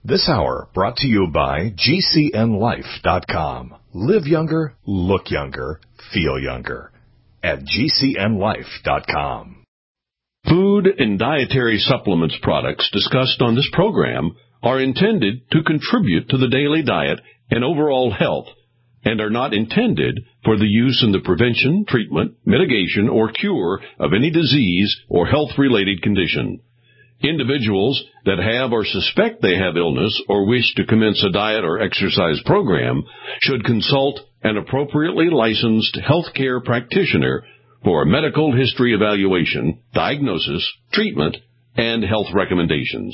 This hour brought to you by GCNLife.com. Live younger, look younger, feel younger at GCNLife.com. Food and dietary supplements products discussed on this program are intended to contribute to the daily diet and overall health and are not intended for the use in the prevention, treatment, mitigation, or cure of any disease or health-related condition. Individuals that have or suspect they have illness or wish to commence a diet or exercise program should consult an appropriately licensed healthcare practitioner for a medical history evaluation, diagnosis, treatment, and health recommendations.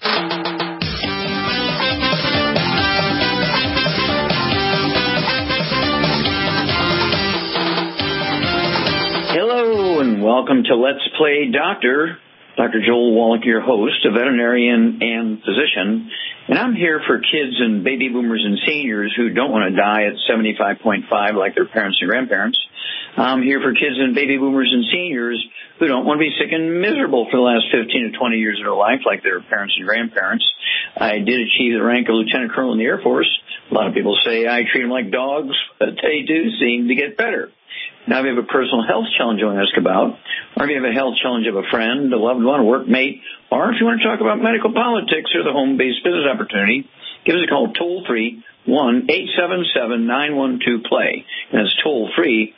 Hello, and welcome to Let's Play Doctor. Dr. Joel Wallach, your host, a veterinarian and physician, and I'm here for kids and baby boomers and seniors who don't want to die at 75.5 like their parents and grandparents. I'm here for kids and baby boomers and seniors who don't want to be sick and miserable for the last 15 to 20 years of their life like their parents and grandparents. I did achieve the rank of lieutenant colonel in the Air Force. A lot of people say I treat them like dogs, but they do seem to get better. Now, if you have a personal health challenge you want to ask about, or if you have a health challenge of a friend, a loved one, a workmate, or if you want to talk about medical politics or the home-based business opportunity, give us a call toll-free, 1-877-912-PLAY. And it's toll-free,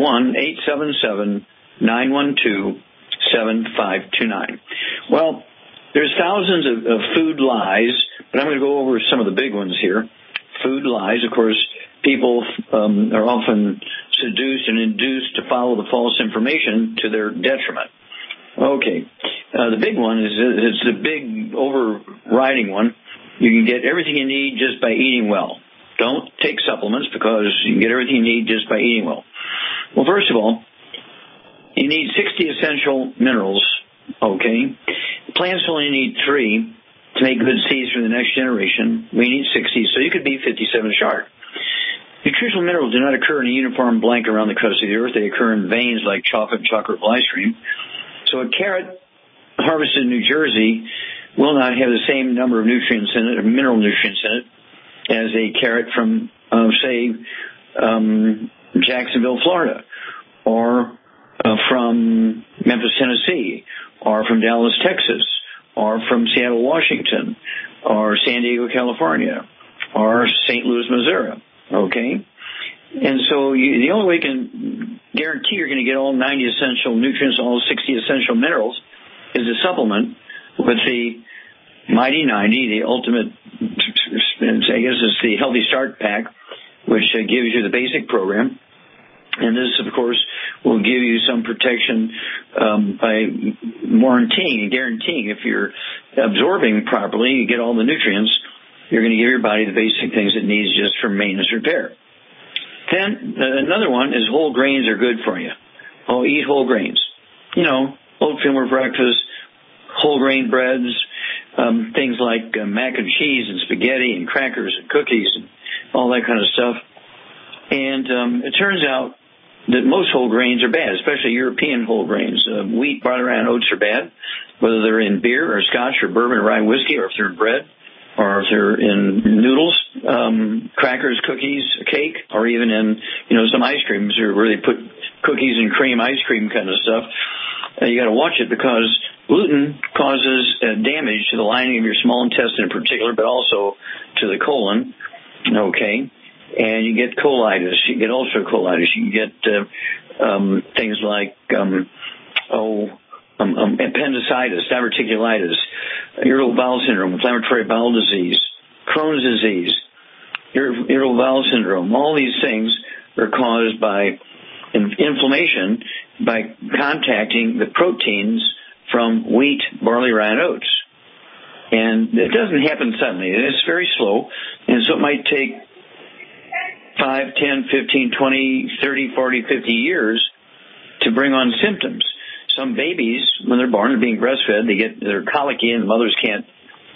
1-877-912-7529. Well, there's thousands of food lies, but I'm going to go over some of the big ones here. Food lies, of course, people are often seduced and induced to follow the false information to their detriment. Okay. The big one is it's the big overriding one. You can get everything you need just by eating well. Don't take supplements because you can get everything you need just by eating well. Well, first of all, you need 60 essential minerals, okay? Plants only need 3 to make good seeds for the next generation. We need 60, so you could be 57 short. Nutritional minerals do not occur in a uniform blanket around the crust of the earth. They occur in veins like chocolate ice cream. So a carrot harvested in New Jersey will not have the same number of nutrients in it, or mineral nutrients in it, as a carrot from, Jacksonville, Florida, or from Memphis, Tennessee, or from Dallas, Texas, or from Seattle, Washington, or San Diego, California, or St. Louis, Missouri. Okay? And so the only way you can guarantee you're going to get all 90 essential nutrients, all 60 essential minerals, is a supplement with the Mighty 90, the ultimate, I guess it's the Healthy Start Pack, which gives you the basic program. And this, of course, will give you some protection by warranting and guaranteeing if you're absorbing properly, you get all the nutrients, you're going to give your body the basic things it needs just for maintenance repair. Then another one is whole grains are good for you. Oh, eat whole grains. You know, oatmeal for breakfast, whole grain breads, things like mac and cheese and spaghetti and crackers and cookies and all that kind of stuff. And it turns out that most whole grains are bad, especially European whole grains. Wheat, barley, rye, and oats are bad, whether they're in beer or scotch or bourbon or rye whiskey, or if they're in bread, or if they're in noodles, crackers, cookies, cake, or even in, some ice creams where they put cookies and cream, ice cream kind of stuff. You got to watch it because gluten causes damage to the lining of your small intestine in particular, but also to the colon. Okay. And you get colitis, you get ulcerative colitis, you can get things like appendicitis, diverticulitis, irritable bowel syndrome, inflammatory bowel disease, Crohn's disease, irritable bowel syndrome. All these things are caused by inflammation by contacting the proteins from wheat, barley, rye, and oats. And it doesn't happen suddenly. It's very slow, and so it might take 5, 10, 15, 20, 30, 40, 50 years to bring on symptoms. Some babies, when they're born and being breastfed, they're colicky and the mothers can't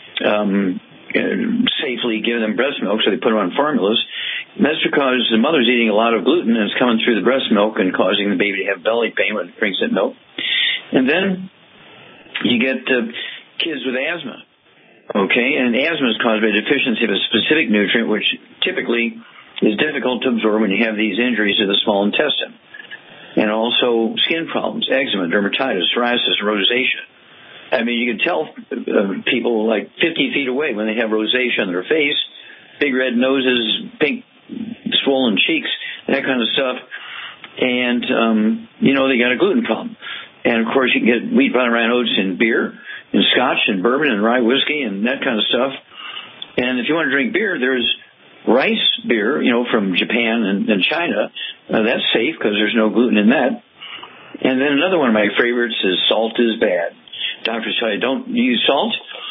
safely give them breast milk, so they put them on formulas. And that's because the mother's eating a lot of gluten and it's coming through the breast milk and causing the baby to have belly pain when it drinks that milk. And then you get kids with asthma. Okay, and asthma is caused by deficiency of a specific nutrient, which typically is difficult to absorb when you have these injuries to the small intestine. And also skin problems, eczema, dermatitis, psoriasis, rosacea. I mean, you can tell people like 50 feet away when they have rosacea on their face, big red noses, pink swollen cheeks, that kind of stuff. And, they got a gluten problem. And, of course, you can get wheat, bran, rye, oats in beer, in scotch, and bourbon, and rye whiskey, and that kind of stuff. And if you want to drink beer, there's rice beer, from Japan and China. That's safe because there's no gluten in that. And then another one of my favorites is salt is bad. Doctors tell you don't use salt.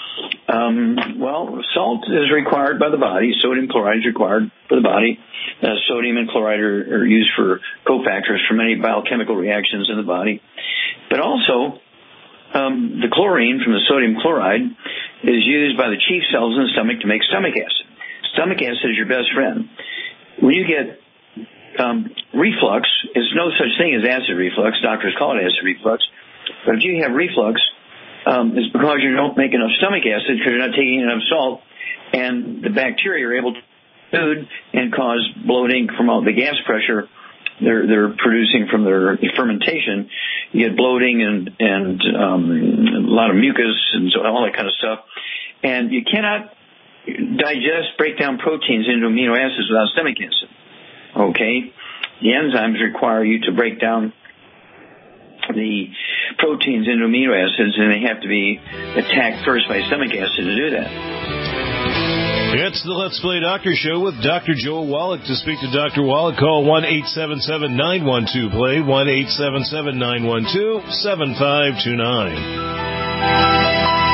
Salt is required by the body. Sodium chloride is required for the body. Sodium and chloride are used for cofactors for many biochemical reactions in the body. But also, the chlorine from the sodium chloride is used by the chief cells in the stomach to make stomach acid. Stomach acid is your best friend. When you get reflux, there's no such thing as acid reflux. Doctors call it acid reflux. But if you have reflux, it's because you don't make enough stomach acid because you're not taking enough salt, and the bacteria are able to food and cause bloating from all the gas pressure they're producing from their fermentation. You get bloating and a lot of mucus and so all that kind of stuff. And you cannot break down proteins into amino acids without stomach acid. Okay? The enzymes require you to break down the proteins into amino acids, and they have to be attacked first by stomach acid to do that. It's the Let's Play Doctor Show with Dr. Joel Wallach. To speak to Dr. Wallach, call 1-877-912-PLAY, 1-877-912-7529.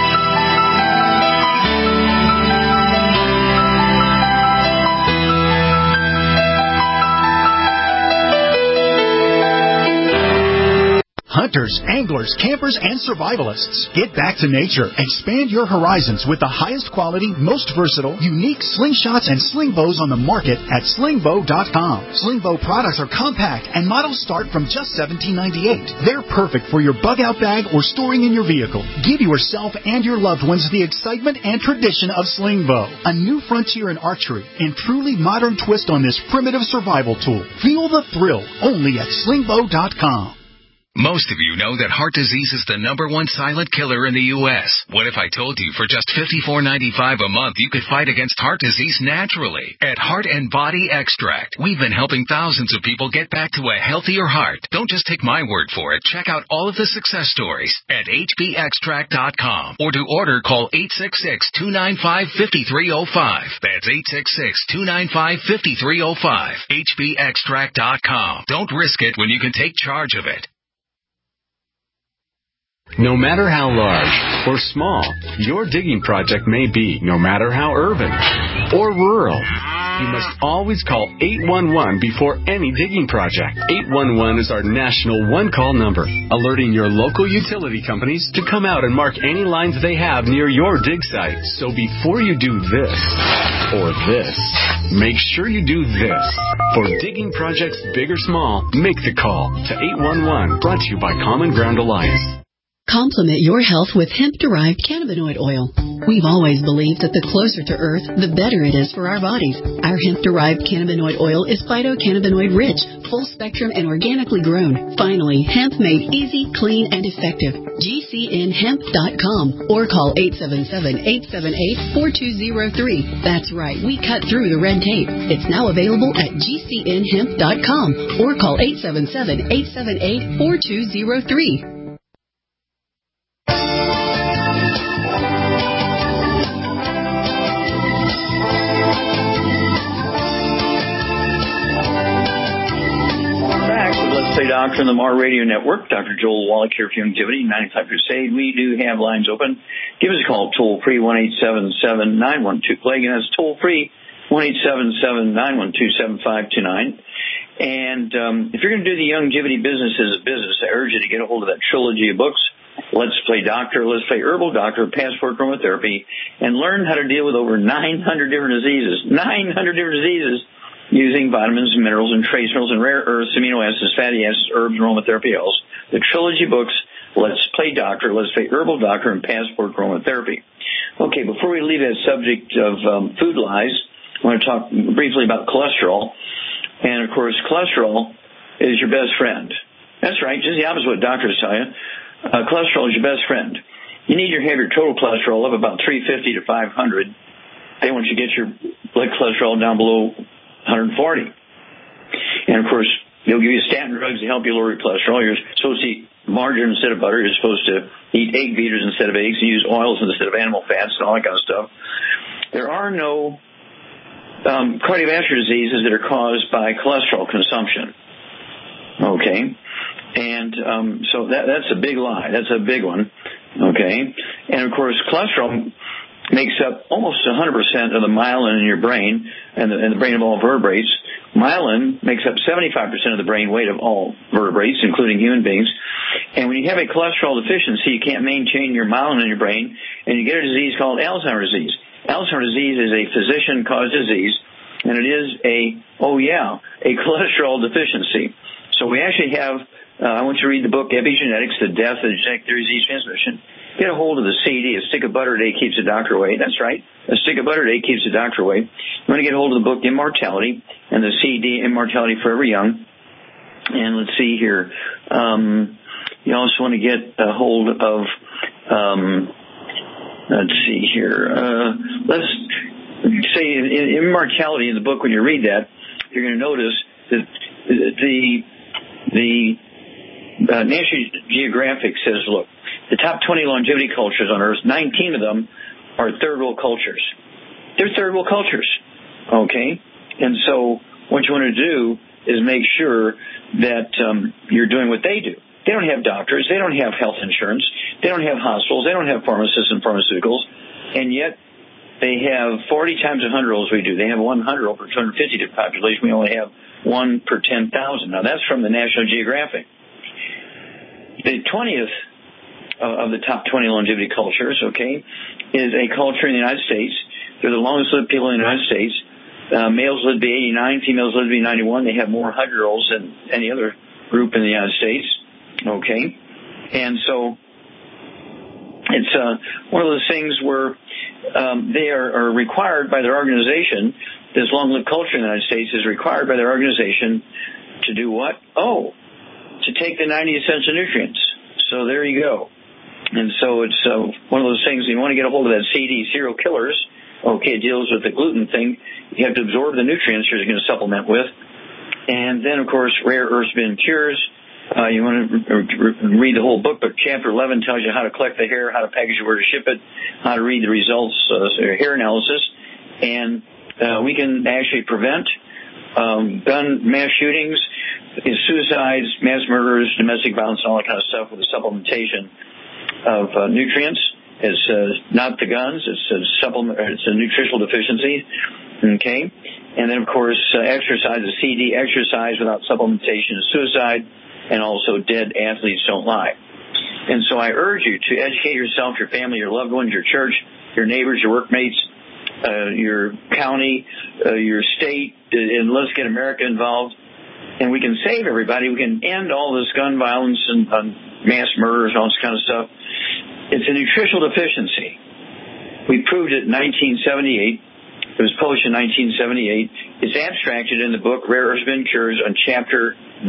Hunters, anglers, campers, and survivalists. Get back to nature. Expand your horizons with the highest quality, most versatile, unique slingshots and sling bows on the market at slingbow.com. Slingbow products are compact and models start from just $17.98. They're perfect for your bug-out bag or storing in your vehicle. Give yourself and your loved ones the excitement and tradition of Slingbow, a new frontier in archery and truly modern twist on this primitive survival tool. Feel the thrill only at slingbow.com. Most of you know that heart disease is the #1 silent killer in the U.S. What if I told you for just $54.95 a month you could fight against heart disease naturally? At Heart and Body Extract, we've been helping thousands of people get back to a healthier heart. Don't just take my word for it. Check out all of the success stories at hbextract.com. Or to order, call 866-295-5305. That's 866-295-5305. hbextract.com. Don't risk it when you can take charge of it. No matter how large or small your digging project may be, no matter how urban or rural, you must always call 811 before any digging project. 811 is our national one-call number, alerting your local utility companies to come out and mark any lines they have near your dig site. So before you do this or this, make sure you do this. For digging projects big or small, make the call to 811, brought to you by Common Ground Alliance. Complement your health with hemp-derived cannabinoid oil. We've always believed that the closer to Earth, the better it is for our bodies. Our hemp-derived cannabinoid oil is phytocannabinoid-rich, full-spectrum, and organically grown. Finally, hemp made easy, clean, and effective. GCNhemp.com or call 877-878-4203. That's right, we cut through the red tape. It's now available at GCNhemp.com or call 877-878-4203. Doctor on the MAR Radio Network. Dr. Joel Wallach here for Youngevity, 95 Crusade. We do have lines open. Give us a call, toll-free, 1-877-912-PLAY. Again, that's toll-free, 1-877-912-7529. And if you're going to do the Youngevity business as a business, I urge you to get a hold of that trilogy of books, Let's Play Doctor, Let's Play Herbal Doctor, Passport Chromotherapy, and learn how to deal with over 900 different diseases. 900 different diseases. Using vitamins, minerals, and trace minerals, and rare earths, amino acids, fatty acids, herbs, and aromatherapy oils. The trilogy books, Let's Play Doctor, Let's Play Herbal Doctor, and Passport Chromotherapy. Okay, before we leave that subject of food lies, I want to talk briefly about cholesterol. And, of course, cholesterol is your best friend. That's right, just the opposite of what doctors tell you. Cholesterol is your best friend. You need to have your total cholesterol up about 350 to 500. They want you to get your blood cholesterol down below 140. And, of course, they'll give you statin drugs to help you lower your cholesterol. You're supposed to eat margarine instead of butter. You're supposed to eat egg beaters instead of eggs and use oils instead of animal fats and all that kind of stuff. There are no cardiovascular diseases that are caused by cholesterol consumption. Okay? And so that's a big lie. That's a big one. Okay? And, of course, cholesterol makes up almost 100% of the myelin in your brain and the brain of all vertebrates. Myelin makes up 75% of the brain weight of all vertebrates, including human beings. And when you have a cholesterol deficiency, you can't maintain your myelin in your brain, and you get a disease called Alzheimer's disease. Alzheimer's disease is a physician-caused disease, and it is a cholesterol deficiency. So we actually have, I want you to read the book Epigenetics, The Death of the Genetic Theory of Disease Transmission. Get a hold of the CD, A Stick of Butter a Day Keeps the Doctor Away. That's right, A Stick of Butter a Day Keeps the Doctor Away. You want to get a hold of the book Immortality and the CD Immortality Forever Young. And let's see here. You also want to get a hold of, let's see here. Let's say in Immortality in the book, when you read that, you're going to notice that the National Geographic says, look, the top 20 longevity cultures on Earth, 19 of them are third world cultures. They're third world cultures, okay? And so what you want to do is make sure that you're doing what they do. They don't have doctors. They don't have health insurance. They don't have hospitals. They don't have pharmacists and pharmaceuticals. And yet they have 40 times 100-year-olds we do. They have 100-year-old per 250 to the population. We only have 1 per 10,000. Now, that's from the National Geographic. The 20th of the top 20 longevity cultures, okay, is a culture in the United States. They're the longest-lived people in the United States. Males live to be 89. Females live to be 91. They have more 100-year-olds than any other group in the United States. Okay, and so it's one of those things where they are required by their organization. This long-lived culture in the United States is required by their organization to do what? Oh, to take the 90 essential nutrients. So there you go. And so it's one of those things. You want to get a hold of that CD, Serial Killers. Okay, it deals with the gluten thing. You have to absorb the nutrients you're going to supplement with. And then, of course, Rare Earths Bin Cures. You want to read the whole book, but Chapter 11 tells you how to collect the hair, how to package it, where to ship it, how to read the results, hair analysis. And we can actually prevent gun mass shootings, suicides, mass murders, domestic violence, and all that kind of stuff with the supplementation of nutrients. It's not the guns. It's a nutritional deficiency. Okay. And then, of course, exercise, the CD, exercise without supplementation is suicide. And also, dead athletes don't lie. And so I urge you to educate yourself, your family, your loved ones, your church, your neighbors, your workmates, your county, your state, and let's get America involved. And we can save everybody. We can end all this gun violence and mass murders and all this kind of stuff. It's a nutritional deficiency. We proved it in 1978. It was published in 1978. It's abstracted in the book Rare Earths Bin Cures on chapter 6,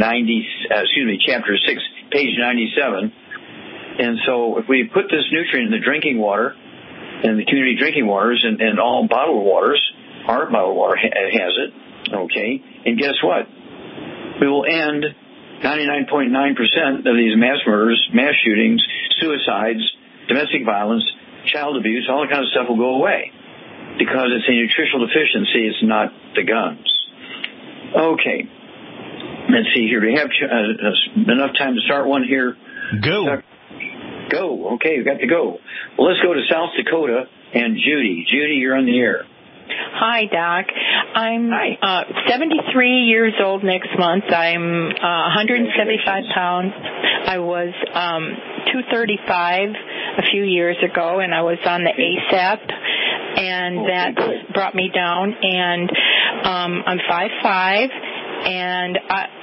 page 97. And so if we put this nutrient in the drinking water and the community drinking waters and all bottled waters, our bottled water has it, okay? And guess what? We will end 99.9% of these mass murders, mass shootings, suicides, domestic violence, child abuse, all that kind of stuff will go away. Because it's a nutritional deficiency, it's not the guns. Okay. Let's see here. Do we have enough time to start one here? Go. Go. Okay, we've got to go. Well, let's go to South Dakota and Judy. Judy, you're on the air. Hi, Doc. I'm 73 years old next month. I'm 175 pounds. I was 235 a few years ago, and I was on the ASAP, and that brought me down. And I'm 5'5", and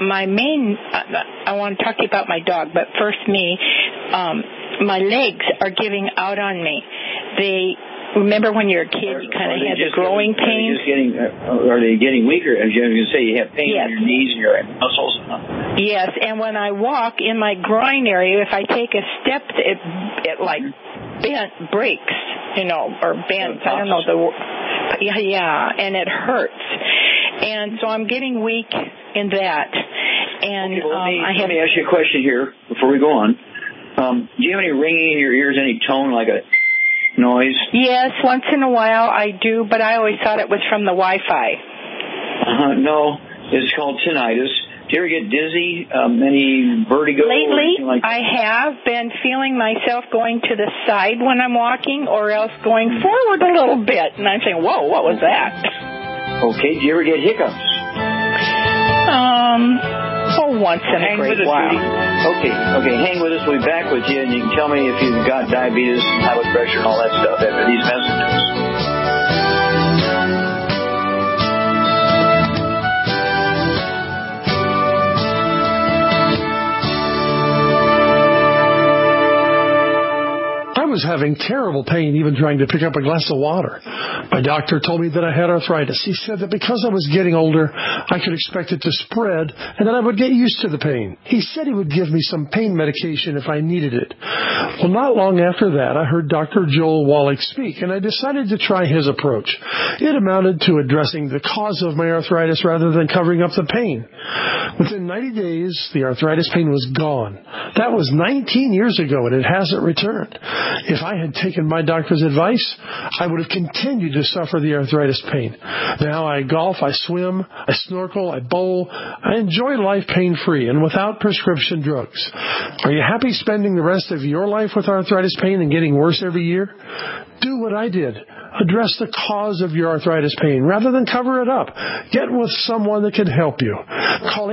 I want to talk to you about my dog, but first me. My legs are giving out on me. remember when you're a kid, you kind of had the growing pains. Are they getting weaker? As you say, you have pain in your knees and your muscles. Yes, and when I walk in my groin area, if I take a step, it like breaks, or bends. I don't know the word. Yeah, and it hurts. And so I'm getting weak in that. And okay, well, let me ask you a question here before we go on. Do you have any ringing in your ears, any tone like a noise? Yes, once in a while I do, but I always thought it was from the Wi-Fi. No, it's called tinnitus. Do you ever get dizzy, any vertigo? Lately, like I have been feeling myself going to the side when I'm walking or else going forward a little bit. And I'm saying, whoa, what was that? Okay, do you ever get hiccups? Once in a great while. Okay, hang with us. We'll be back with you, and you can tell me if you've got diabetes, high blood pressure, and all that stuff after these messages. I was having terrible pain even trying to pick up a glass of water. My doctor told me that I had arthritis. He said that because I was getting older, I could expect it to spread and that I would get used to the pain. He said he would give me some pain medication if I needed it. Well, not long after that, I heard Dr. Joel Wallach speak, and I decided to try his approach. It amounted to addressing the cause of my arthritis rather than covering up the pain. Within 90 days, the arthritis pain was gone. That was 19 years ago, and it hasn't returned. If I had taken my doctor's advice, I would have continued to suffer the arthritis pain. Now I golf, I swim, I snorkel, I bowl. I enjoy life pain-free and without prescription drugs. Are you happy spending the rest of your life with arthritis pain and getting worse every year? Do what I did. Address the cause of your arthritis pain rather than cover it up. Get with someone that can help you. Call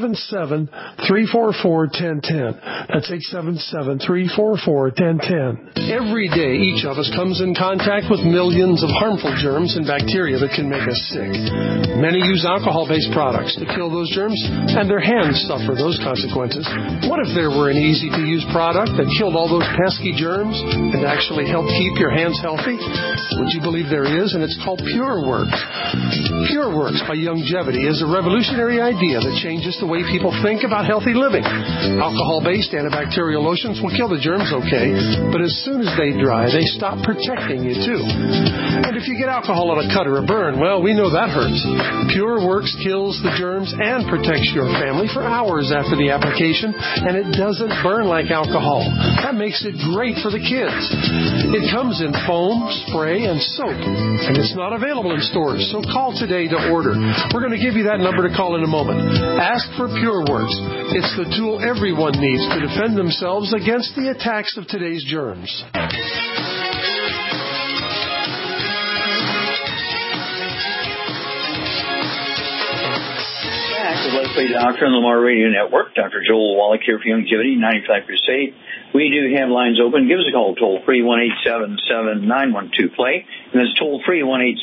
877-344-1010. That's 877-344-1010. Every day, each of us comes in contact with millions of harmful germs and bacteria that can make us sick. Many use alcohol-based products to kill those germs, and their hands suffer those consequences. What if there were an easy-to-use product that killed all those pesky germs and actually helped keep your hands healthy? Would you believe there is? And it's called PureWorks. PureWorks by Youngevity is a revolutionary idea that changes the way people think about healthy living. Alcohol-based antibacterial lotions will kill the germs okay, but as soon as they dry, they stop protecting you too. And if you get alcohol on a cut or a burn, well, we know that hurts. PureWorks kills the germs and protects your family for hours after the application, and it doesn't burn like alcohol. That makes it great for the kids. It comes in foam, spray, and soap, and it's not available in stores, so call today to order. We're going to give you that number to call in a moment. Ask for PureWorks. It's the tool everyone needs to defend themselves against the attacks of today's germs. Let's Play Doctor on the Lamar Radio Network. Dr. Joel Wallach here for Youngevity, 95 Crusade. We do have lines open. Give us a call, toll-free, 1-877-912-PLAY. And that's toll-free,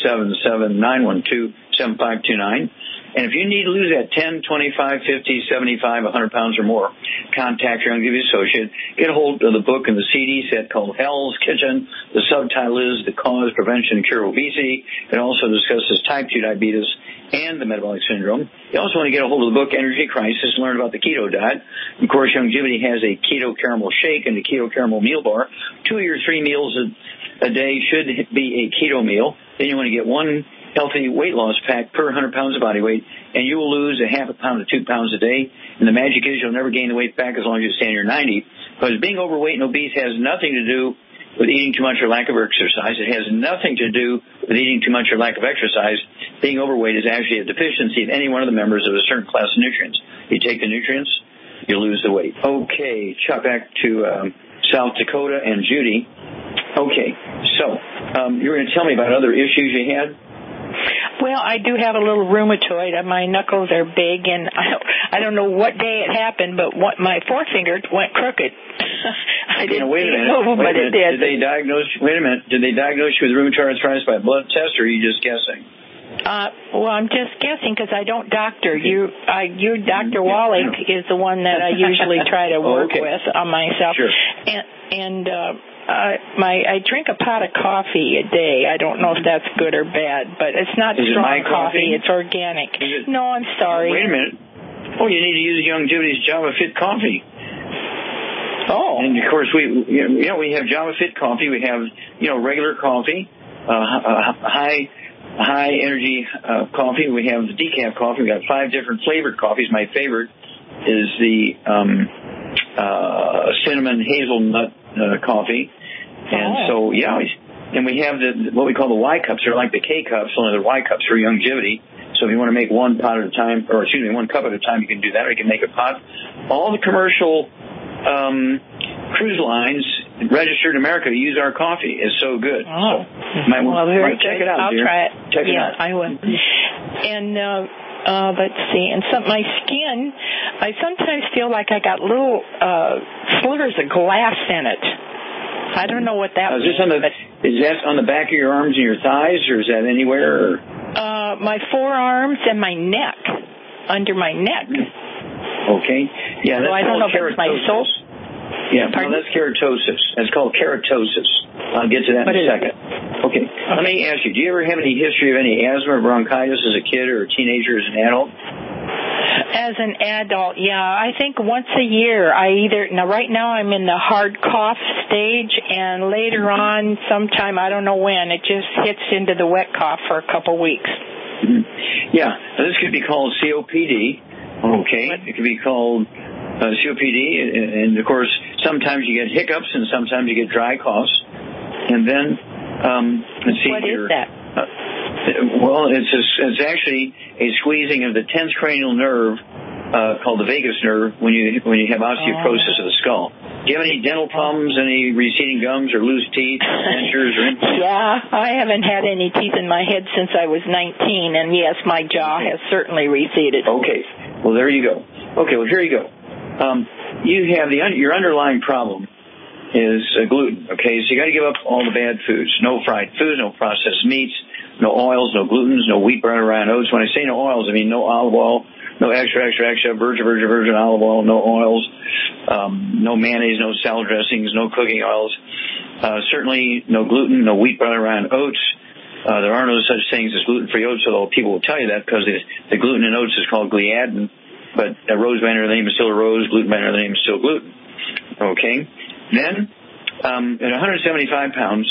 1-877-912-7529. And if you need to lose that 10, 25, 50, 75, 100 pounds or more, contact your Youngevity associate. Get a hold of the book and the CD set called Hell's Kitchen. The subtitle is The Cause, Prevention, and Cure of Obesity. It also discusses type 2 diabetes and the metabolic syndrome. You also want to get a hold of the book Energy Crisis, learn about the keto diet. Of course, Youngevity has a keto caramel shake and a keto caramel meal bar. 2 or 3 meals a day should be a keto meal. Then you want to get one healthy weight loss pack per 100 pounds of body weight, and you will lose a half a pound to 2 pounds a day. And the magic is you'll never gain the weight back as long as you stay in your 90, because being overweight and obese has nothing to do with eating too much or lack of exercise. It has nothing to do with eating too much or lack of exercise. Being overweight is actually a deficiency of any one of the members of a certain class of nutrients. You take the nutrients, you lose the weight. Okay, Chuck, back to South Dakota and Judy. Okay, so you were going to tell me about other issues you had? Well, I do have a little rheumatoid. My knuckles are big, and I don't know what day it happened, but my forefinger went crooked. I didn't wait a minute. But it did. Did they diagnose you with rheumatoid arthritis by blood test, or are you just guessing? Well, I'm just guessing because I don't doctor. You, Dr. Wallach is the one that I usually try to work with on myself. Sure. And I drink a pot of coffee a day. I don't know if that's good or bad, but it's not strong coffee. It's organic. No, I'm sorry. Wait a minute. Oh, you need to use Youngevity's Java Fit coffee. Oh. And of course we have Java Fit coffee. We have regular coffee, high energy coffee. We have the decaf coffee. We got 5 different flavored coffees. My favorite is the cinnamon hazelnut coffee. And so and we have what we call the Y cups. They're like the K cups, only they're Y cups for Youngevity. So if you want to make one cup at a time, you can do that, or you can make a pot. All the commercial cruise lines registered in America use our coffee. It's so good. Oh, might check it out. I'll dear. try it. Check it out. I will. And let's see. And my skin, I sometimes feel like I got little slivers of glass in it. I don't know what that means. Is that on the back of your arms and your thighs, or is that anywhere? Or? My forearms and my neck, under my neck. Okay. Yeah, that's I don't know if it's my soul. Yeah, no, that's keratosis. That's called keratosis. I'll get to that in a second. Okay. Let me ask you, do you ever have any history of any asthma or bronchitis as a kid or a teenager as an adult? As an adult, yeah. I think once a year right now I'm in the hard cough stage, and later on sometime, I don't know when, it just hits into the wet cough for a couple weeks. Yeah. Now, this could be called COPD. Okay. It could be called COPD, and of course, sometimes you get hiccups and sometimes you get dry coughs. And then, let's see. What is that? Well, it's actually a squeezing of the 10th cranial nerve called the vagus nerve when you have osteoporosis of the skull. Do you have any dental problems, any receding gums or loose teeth, dentures, or anything? Yeah, I haven't had any teeth in my head since I was 19, and yes, my jaw has certainly receded. Okay, well, there you go. Okay, well, here you go. You have your underlying problem is gluten, okay? So you got to give up all the bad foods. No fried food, no processed meats, no oils, no glutens, no wheat, brown, rye, and oats. When I say no oils, I mean no olive oil, no extra, virgin olive oil, no oils, no mayonnaise, no salad dressings, no cooking oils. Certainly no gluten, no wheat, brown, rye, and oats. There are no such things as gluten-free oats, although people will tell you that because the gluten in oats is called gliadin. But a rose by another name is still a rose, gluten by another name is still gluten. Okay? Then, at 175 pounds,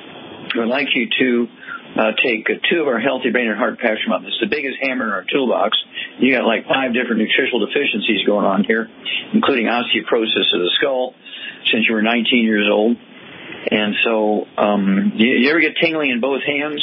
I would like you to take 2 of our Healthy Brain and Heart Packs a month. It's the biggest hammer in our toolbox. You got like 5 different nutritional deficiencies going on here, including osteoporosis of the skull since you were 19 years old. And so, you ever get tingling in both hands?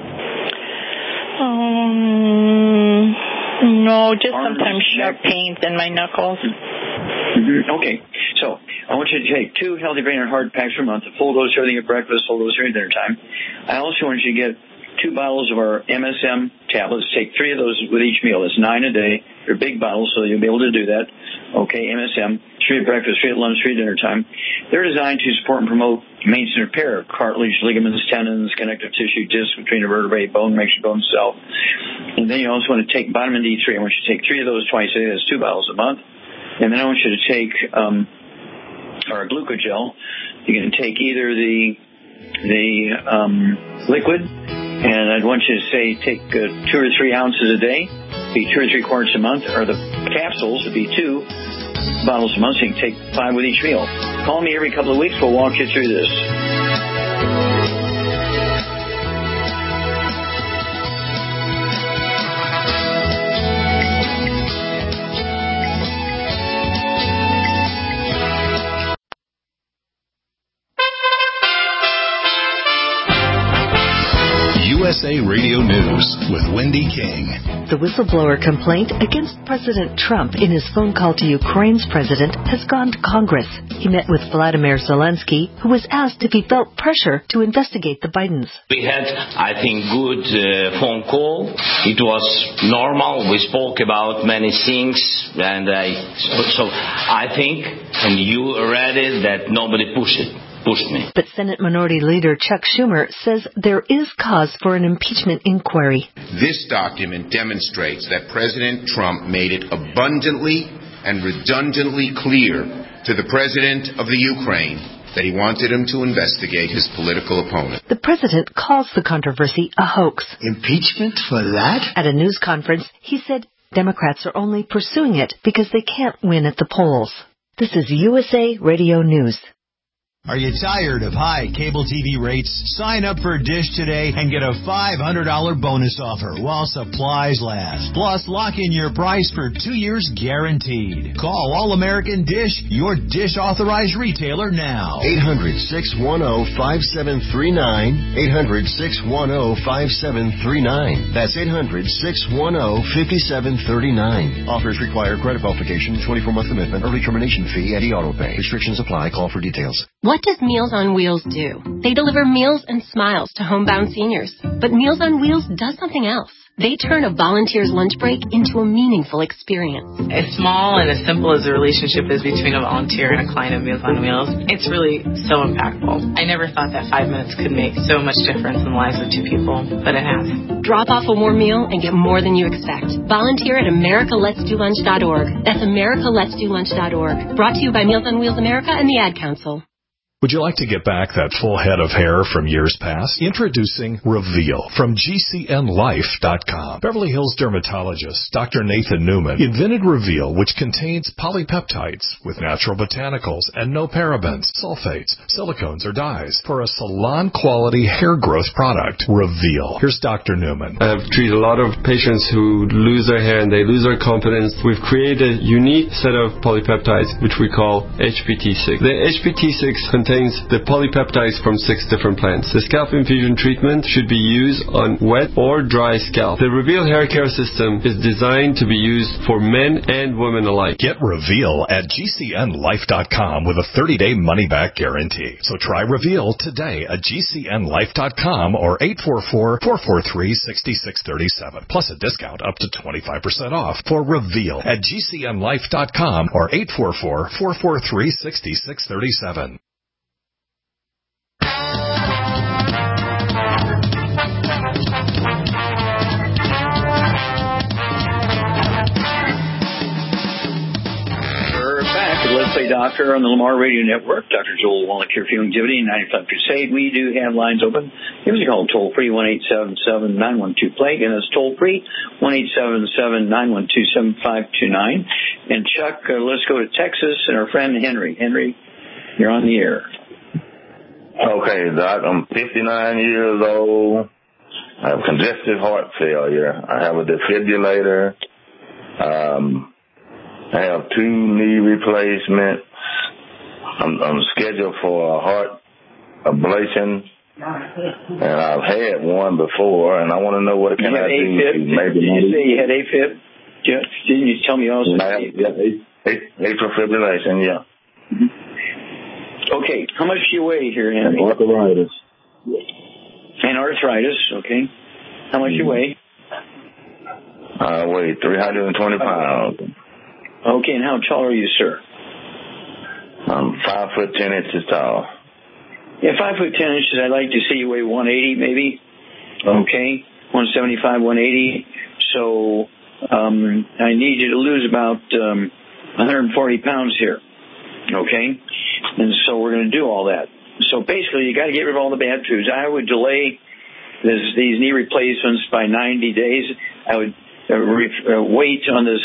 No, just sometimes sharp pains in my knuckles. Okay, so I want you to take 2 Healthy Brain and Heart Packs per month, a full dose everything at breakfast, full dose everything dinner time. I also want you to get 2 bottles of our MSM tablets. Take 3 of those with each meal. That's 9 a day. They're big bottles, so you'll be able to do that. Okay, MSM, 3 at breakfast, 3 at lunch, 3 at dinner time. They're designed to support and promote maintenance and repair of cartilage, ligaments, tendons, connective tissue, discs between the vertebrae, bone makes your bone cell. And then you also want to take vitamin D3. I want you to take 3 of those twice a day. That's 2 bottles a month. And then I want you to take our glucogel. You can take either the liquid, and I'd want you to say take 2 or 3 ounces a day, be 2 or 3 quarts a month, or the capsules would be 2 bottles a month, so you can take 5 with each meal. Call me every couple of weeks. We'll walk you through this. USA Radio News with Wendy King. The whistleblower complaint against President Trump in his phone call to Ukraine's president has gone to Congress. He met with Vladimir Zelensky, who was asked if he felt pressure to investigate the Bidens. We had, I think, good phone call. It was normal. We spoke about many things, and so I think, and you read it, that nobody pushed me. But Senate Minority Leader Chuck Schumer says there is cause for an impeachment inquiry. This document demonstrates that President Trump made it abundantly and redundantly clear to the President of the Ukraine that he wanted him to investigate his political opponent. The president calls the controversy a hoax. Impeachment for that? At a news conference, he said Democrats are only pursuing it because they can't win at the polls. This is USA Radio News. Are you tired of high cable TV rates? Sign up for Dish today and get a $500 bonus offer while supplies last. Plus, lock in your price for 2 years guaranteed. Call All American Dish, your Dish authorized retailer now. 800-610-5739. 800-610-5739. That's 800-610-5739. Offers require credit qualification, 24-month commitment, early termination fee, and auto pay. Restrictions apply. Call for details. What does Meals on Wheels do? They deliver meals and smiles to homebound seniors. But Meals on Wheels does something else. They turn a volunteer's lunch break into a meaningful experience. As small and as simple as the relationship is between a volunteer and a client of Meals on Wheels, it's really so impactful. I never thought that 5 minutes could make so much difference in the lives of two people, but it has. Drop off a warm meal and get more than you expect. Volunteer at americaletsdolunch.org. That's americaletsdolunch.org. Brought to you by Meals on Wheels America and the Ad Council. Would you like to get back that full head of hair from years past? Introducing Reveal from GCNLife.com. Beverly Hills dermatologist Dr. Nathan Newman invented Reveal, which contains polypeptides with natural botanicals and no parabens, sulfates, silicones, or dyes for a salon-quality hair growth product. Reveal. Here's Dr. Newman. I've treated a lot of patients who lose their hair and they lose their confidence. We've created a unique set of polypeptides, which we call HPT6. The HPT6 contains the polypeptides from 6 different plants. The scalp infusion treatment should be used on wet or dry scalp. The Reveal hair care system is designed to be used for men and women alike. Get Reveal at GCNLife.com with a 30-day money-back guarantee. So try Reveal today at GCNLife.com or 844-443-6637. Plus a discount up to 25% off for Reveal at GCNLife.com or 844-443-6637. Let's Play Doctor on the Lamar Radio Network. Dr. Joel Wallach here, Feeling Divinity, 95 Crusade. We do have lines open. Give us a call, toll-free, 1-877-912-PLAGUE, and it's toll-free, 1-877-912-7529. And Chuck, let's go to Texas and our friend Henry. Henry, you're on the air. Okay, Doc, I'm 59 years old. I have congestive heart failure. I have a defibrillator. I have 2 knee replacements. I'm scheduled for a heart ablation, and I've had one before, and I want to know what can I do. Did you say you had AFib? Didn't you tell me also? Atrial fibrillation, yeah. Mm-hmm. Okay, how much do you weigh here, Henry? Arthritis. And arthritis, okay. How much do you weigh? I weigh 320 pounds. Okay, and how tall are you, sir? I'm 5 foot 10 inches tall. Yeah, 5 foot 10 inches. I'd like to see you weigh 180, maybe. Okay, 175, 180. So I need you to lose about 140 pounds here. Okay, and so we're going to do all that. So basically, you got to get rid of all the bad foods. I would delay these knee replacements by 90 days. I would wait on this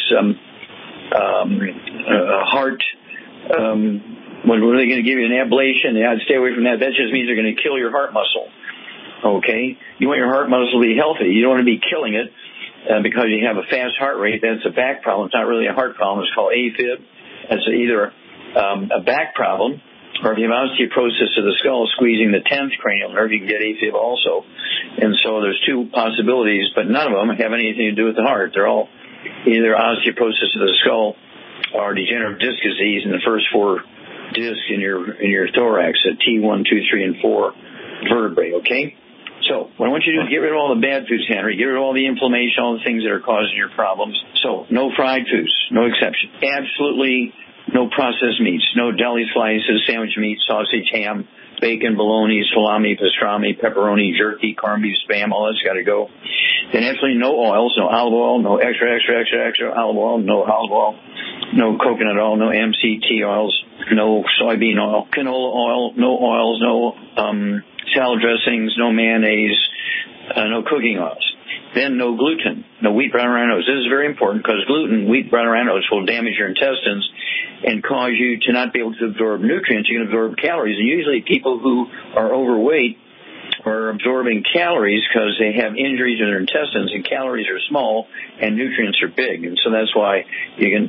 heart. When are they going to give you an ablation? I'd stay away from that. That just means they're going to kill your heart muscle. Okay, you want your heart muscle to be healthy. You don't want to be killing it because you have a fast heart rate. That's a back problem. It's not really a heart problem. It's called AFib. It's either a back problem, or if you have osteoporosis of the skull, squeezing the 10th cranial nerve, you can get AFib also. And so there's 2 possibilities, but none of them have anything to do with the heart. They're all either osteoporosis of the skull or degenerative disc disease in the first 4 discs in your thorax, at T1, 2, 3, and 4 vertebrae. Okay. So what I want you to do is get rid of all the bad foods, Henry. Get rid of all the inflammation, all the things that are causing your problems. So no fried foods, no exception. Absolutely no processed meats, no deli slices, sandwich meat, sausage, ham, bacon, bologna, salami, pastrami, pepperoni, jerky, corned beef, Spam, all that's got to go. Then absolutely no oils, no olive oil, no extra olive oil, no olive oil, no coconut oil, no MCT oils, no soybean oil, canola oil, no oils, no salad dressings, no mayonnaise, no cooking oils. Then no gluten, no wheat, brown, or rye oats. This is very important because gluten, wheat, brown, or rye oats will damage your intestines and cause you to not be able to absorb nutrients. You can absorb calories. And usually people who are overweight are absorbing calories because they have injuries in their intestines, and calories are small and nutrients are big. And so that's why you can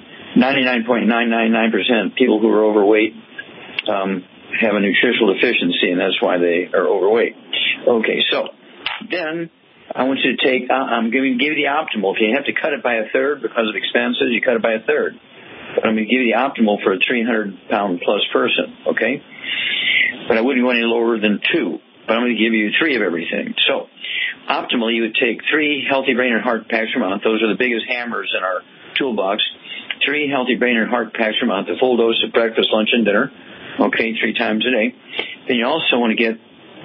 99.999% people who are overweight have a nutritional deficiency, and that's why they are overweight. Okay, so then I want you to take, I'm going to give you the optimal. If you have to cut it by a third because of expenses, you cut it by a third. But I'm going to give you the optimal for a 300-pound plus person, okay? But I wouldn't go any lower than 2. But I'm going to give you 3 of everything. So optimally, you would take 3 healthy brain and heart packs per month. Those are the biggest hammers in our toolbox. 3 healthy brain and heart packs per month, a full dose of breakfast, lunch, and dinner, okay, 3 times a day. Then you also want to get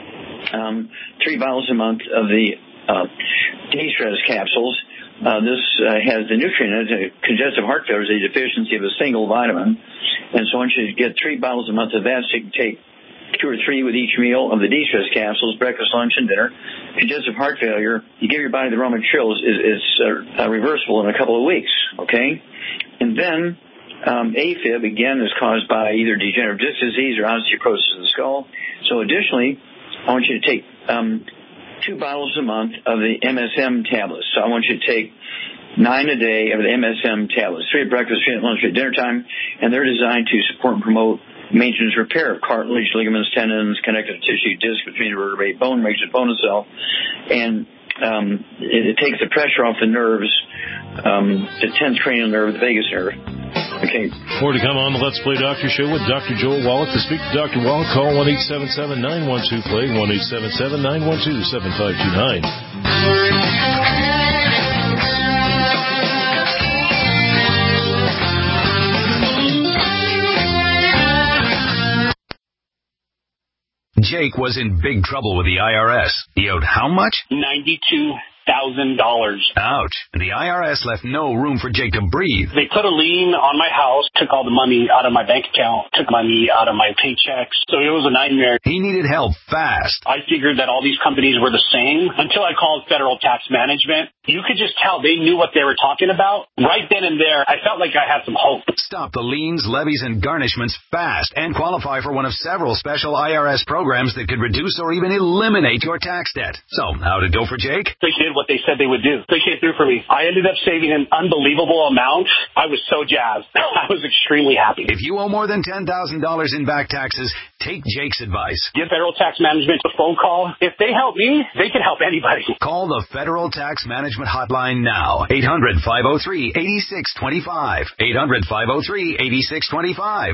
3 bottles a month of the de-stress capsules. This has the nutrient in it. Congestive heart failure is a deficiency of a single vitamin. And so I want you to get 3 bottles a month of that, so you can take 2 or 3 with each meal of the de-stress capsules, breakfast, lunch, and dinner. Congestive heart failure, you give your body the raw materials, is reversible in a couple of weeks, okay? And then AFib, again, is caused by either degenerative disc disease or osteoporosis of the skull. So additionally, I want you to take 2 bottles a month of the MSM tablets. So I want you to take 9 a day of the MSM tablets, 3 at breakfast, 3 at lunch, 3 at dinner time, and they're designed to support and promote maintenance repair of cartilage, ligaments, tendons, connective tissue, disc between the vertebrae, bone, makes it bone cell, and it takes the pressure off the nerves, the 10th cranial nerve, the vagus nerve. Okay. More to come on the Let's Play Doctor Show with Dr. Joel Wallach. To speak to Dr. Wallach, call 1-877-912-PLAGUE, 1-877-912-7529. Jake was in big trouble with the IRS. He owed how much? $92,000. Ouch. The IRS left no room for Jake to breathe. They put a lien on my house, took all the money out of my bank account, took money out of my paychecks. So it was a nightmare. He needed help fast. I figured that all these companies were the same until I called Federal Tax Management. You could just tell they knew what they were talking about. Right then and there, I felt like I had some hope. Stop the liens, levies, and garnishments fast and qualify for one of several special IRS programs that could reduce or even eliminate your tax debt. So, how did it go for Jake? They did what they said they would do. They came through for me. I ended up saving an unbelievable amount. I was so jazzed. I was extremely happy. If you owe more than $10,000 in back taxes, take Jake's advice. Give Federal Tax Management a phone call. If they help me, they can help anybody. Call the Federal Tax Management Hotline now. 800-503-8625. 800-503-8625.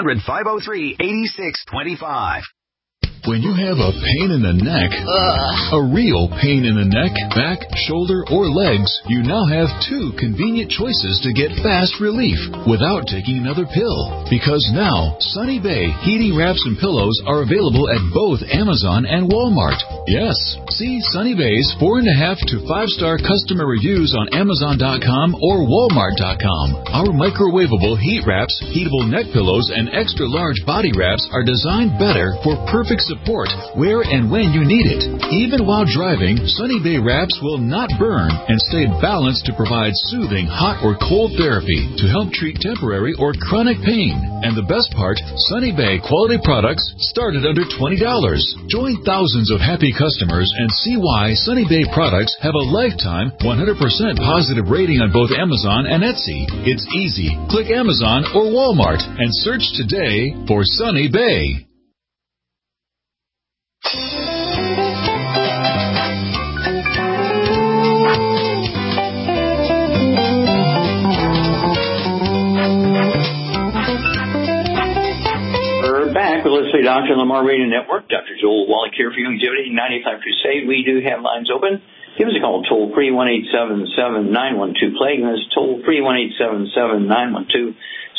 800-503-8625. When you have a pain in the neck, a real pain in the neck, back, shoulder, or legs, you now have 2 convenient choices to get fast relief without taking another pill. Because now, Sunny Bay heating wraps and pillows are available at both Amazon and Walmart. Yes, see Sunny Bay's 4.5 to 5-star customer reviews on Amazon.com or Walmart.com. Our microwavable heat wraps, heatable neck pillows, and extra large body wraps are designed better for perfect support where and when you need it. Even while driving, Sunny Bay wraps will not burn and stay balanced to provide soothing hot or cold therapy to help treat temporary or chronic pain. And the best part, Sunny Bay quality products start at under $20. Join thousands of happy customers and see why Sunny Bay products have a lifetime 100% positive rating on both Amazon and Etsy. It's easy. Click Amazon or Walmart and search today for Sunny Bay. We're back with Let's Play Doctor on the Lamar Radio Network. Dr. Joel Wallach here for Longevity 95 Crusade. We do have lines open. Give us a call, toll free 1-877-912-PLAGUE. That's toll free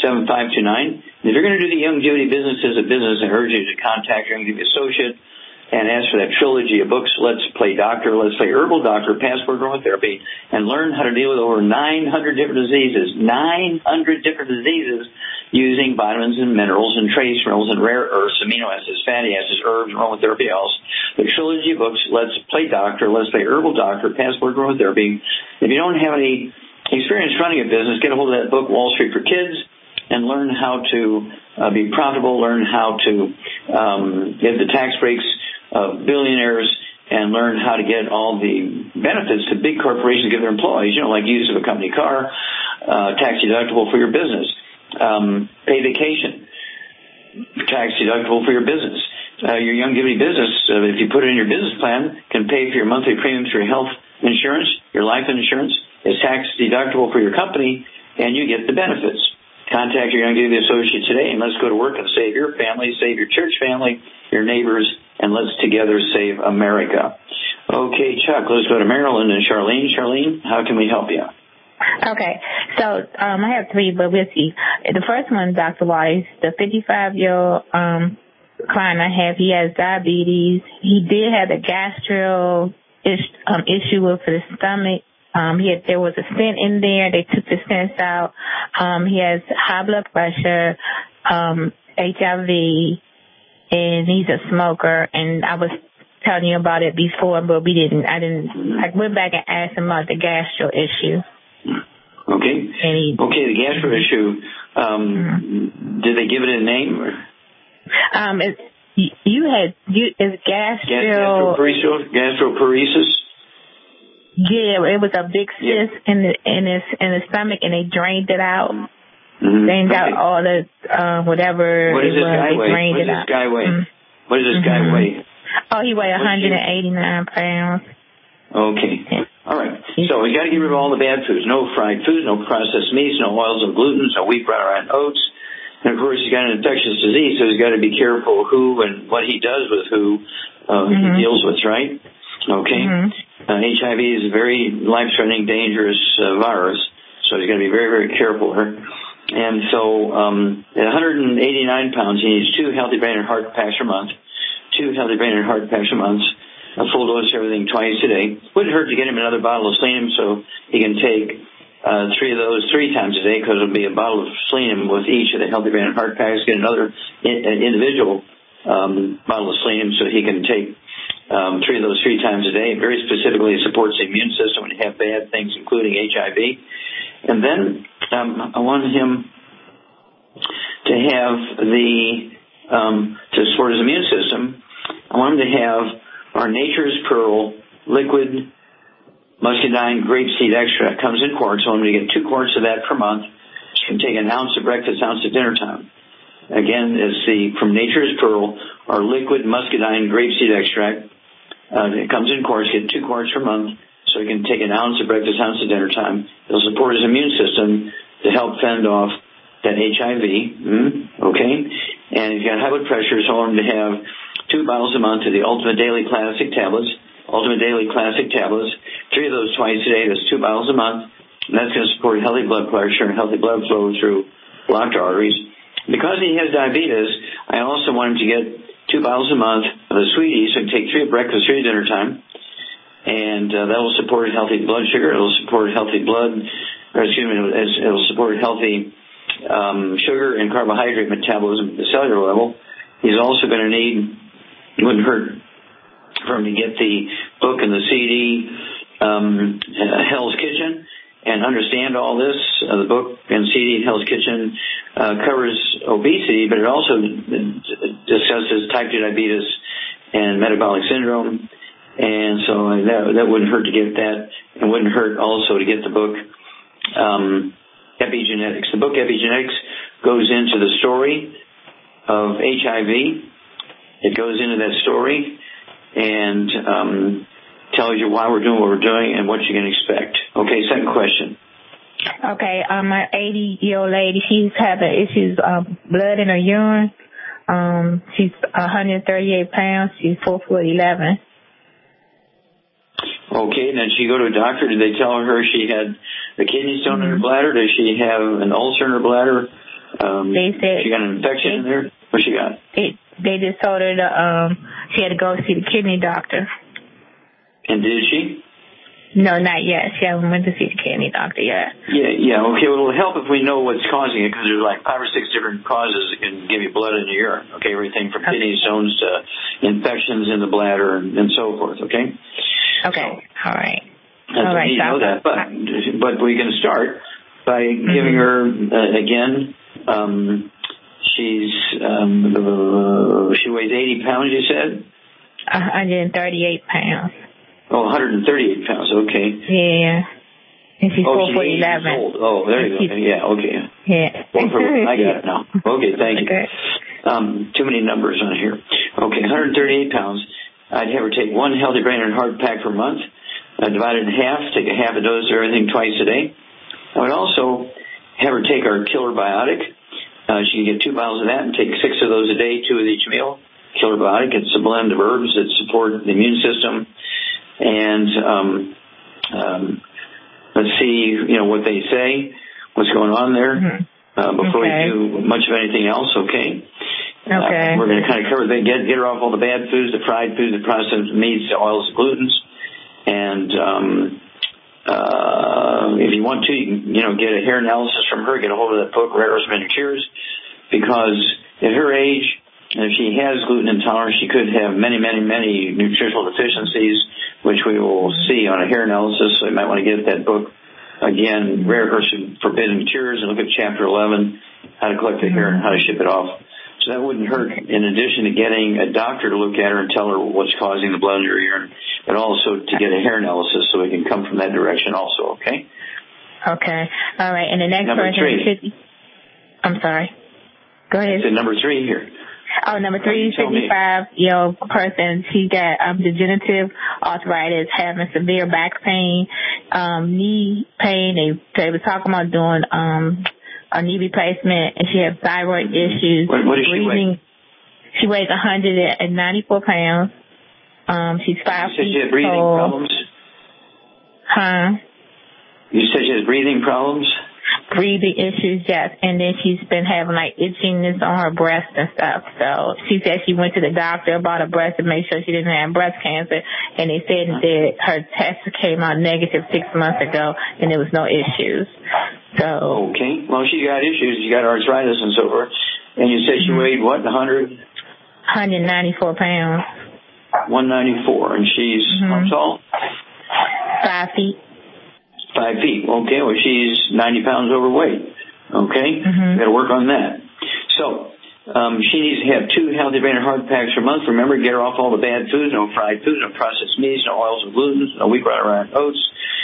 1-877-912-7529. If you're going to do the longevity business as a business, I urge you to contact your longevity associate. and ask for that trilogy of books, Let's Play Doctor, Let's Play Herbal Doctor, Passport Aromatherapy, and learn how to deal with over 900 different diseases, 900 different diseases using vitamins and minerals and trace minerals and rare earths, amino acids, fatty acids, herbs, aromatherapy else. The trilogy of books, Let's Play Doctor, Let's Play Herbal Doctor, Passport Aromatherapy. If you don't have any experience running a business, get a hold of that book, Wall Street for Kids, and learn how to be profitable, learn how to get the tax breaks of billionaires, and learn how to get all the benefits that big corporations give their employees, like use of a company car, tax deductible for your business, pay vacation, tax deductible for your business. Your Youngevity business, if you put it in your business plan, can pay for your monthly premiums for your health insurance, your life insurance. It's tax deductible for your company, and you get the benefits. Contact your Youngevity associate today, and let's go to work and save your family, save your church family, your neighbors, and let's together save America. Okay, Chuck, let's go to Maryland and Charlene. Charlene, how can we help you? Okay, so I have three, but we'll see. The first one, Dr. Wise, the 55-year-old client I have, he has diabetes. He did have a gastro issue with his stomach. There was a stent in there. They took the stents out. He has high blood pressure, HIV, and he's a smoker. And I was telling you about it before, but I went back and asked him about the gastro issue. Okay. The gastro issue, did they give it a name? It's gastroparesis? Yeah, it was a big cyst in the stomach, and they drained it out. Drained out all the whatever. What does this guy weigh? What does this guy weigh? Oh, he weighed 189 pounds. Okay. All right. So we got to get rid of all the bad foods. No fried foods, no processed meats, no oils, no gluten, no wheat, brown, and oats. And, of course, he's got an infectious disease, so he's got to be careful who and what he does with who he deals with, right? Okay. HIV is a very life-threatening, dangerous virus, so he's got to be very, very careful here. And so at 189 pounds, he needs 2 healthy brain and heart packs a month, 2 healthy brain and heart packs a month, a full dose of everything twice a day. Wouldn't hurt to get him another bottle of selenium so he can take 3 of those 3 times a day, because it'll be a bottle of selenium with each of the healthy brain and heart packs. Get another individual bottle of selenium so he can take 3 of those 3 times a day. Very specifically, it supports the immune system when you have bad things, including HIV. And then I want him to have to support his immune system, I want him to have our Nature's Pearl liquid muscadine grapeseed extract. Comes in quarts, so I'm going to get 2 quarts of that per month. She can take an ounce at breakfast, ounce at dinner time. Again, it's from Nature's Pearl, our liquid muscadine grapeseed extract. It comes in quarts, get 2 quarts per month, so he can take an ounce at breakfast, ounce at dinner time. It'll support his immune system to help fend off that HIV. Okay? And if you've got high blood pressure, so I want him to have 2 bottles a month of the Ultimate Daily Classic tablets. Ultimate Daily Classic tablets. 3 of those twice a day. That's 2 bottles a month. And that's going to support healthy blood pressure and healthy blood flow through blocked arteries. Because he has diabetes, I also want him to get 2 bottles a month of the Sweeties, so he can take 3 at breakfast, 3 at dinner time. And that will support healthy blood sugar. It will support healthy it'll support healthy sugar and carbohydrate metabolism at the cellular level. He's also going to need, it wouldn't hurt for him to get the book and the CD, Hell's Kitchen, and understand all this. The book and CD, Hell's Kitchen, covers obesity, but it also discusses type 2 diabetes and metabolic syndrome. And so that wouldn't hurt to get that. It wouldn't hurt also to get the book Epigenetics. The book Epigenetics goes into the story of HIV. It goes into that story and tells you why we're doing what we're doing and what you can expect. Okay, second question. Okay, my 80-year-old lady, she's having issues blood in her urine. She's 138 pounds. She's 4'11". Okay, then she go to a doctor. Did they tell her she had a kidney stone in her bladder? Does she have an ulcer in her bladder? They said she got an infection in there. What she got? They just told her She had to go see the kidney doctor. And did she? No, not yet. She hasn't went to see the kidney doctor yet. Yeah. Okay, well, it'll help if we know what's causing it, because there's like 5 or 6 different causes that can give you blood in your urine. Okay, everything from kidney stones to infections in the bladder and so forth. Okay. Okay. All right. All right. You know that, but we can start by giving her again. She weighs 80 pounds. You said 138 pounds. Oh, 138 pounds. Okay. Yeah. And she's 4'11". Oh, there you go. Yeah. Okay. Yeah. I got it now. Okay. Thank you. Okay. Too many numbers on here. Okay. 138 pounds. I'd have her take 1 Healthy Brain and Heart pack per month, divide it in half, take a half a dose of everything twice a day. I would also have her take our Killer Biotic. She can get 2 bottles of that and take 6 of those a day, 2 with each meal. Killer Biotic, it's a blend of herbs that support the immune system. And let's see, what they say, what's going on there before we do much of anything else. Okay. Okay. We're going to kind of cover that. Get her off all the bad foods, the fried foods, the processed meats, the oils, the glutens, and if you want to, you can, get a hair analysis from her. Get a hold of that book, Red Rose Many Cures, because at her age, if she has gluten intolerance, she could have many, many, many nutritional deficiencies, which we will see on a hair analysis. So you might want to get that book again, Rare Earths Forbidden Cures, and look at Chapter 11, how to collect the hair and how to ship it off. So that wouldn't hurt, in addition to getting a doctor to look at her and tell her what's causing the blood in her urine, but also to get a hair analysis so we can come from that direction also, okay? Okay. All right. And the next number person 3. I'm sorry. Go ahead. It's number 3 here. Oh, number 3, 55-year-old person. She got degenerative arthritis, having severe back pain, knee pain. They were talking about doing a knee replacement, and she has thyroid issues. What does she weigh? She weighs 194 pounds. She's 5 feet tall. You said she had breathing problems? Huh? You said she has breathing problems? Breathing issues, yes. And then she's been having like itchiness on her breast and stuff. So she said she went to the doctor about her breast to make sure she didn't have breast cancer. And they said that her test came out negative 6 months ago and there was no issues. So. Okay. Well, she got issues. She got arthritis and so forth. And you said she weighed what, 100? 194 pounds. 194. And she's how tall? 5 feet. 5 feet. Okay, well, she's 90 pounds overweight. Okay? We've got to work on that. So, she needs to have 2 Healthy Brain and Heart packs per month. Remember, get her off all the bad foods, no fried foods, no processed meats, no oils and glutens, no wheat, rye, oats.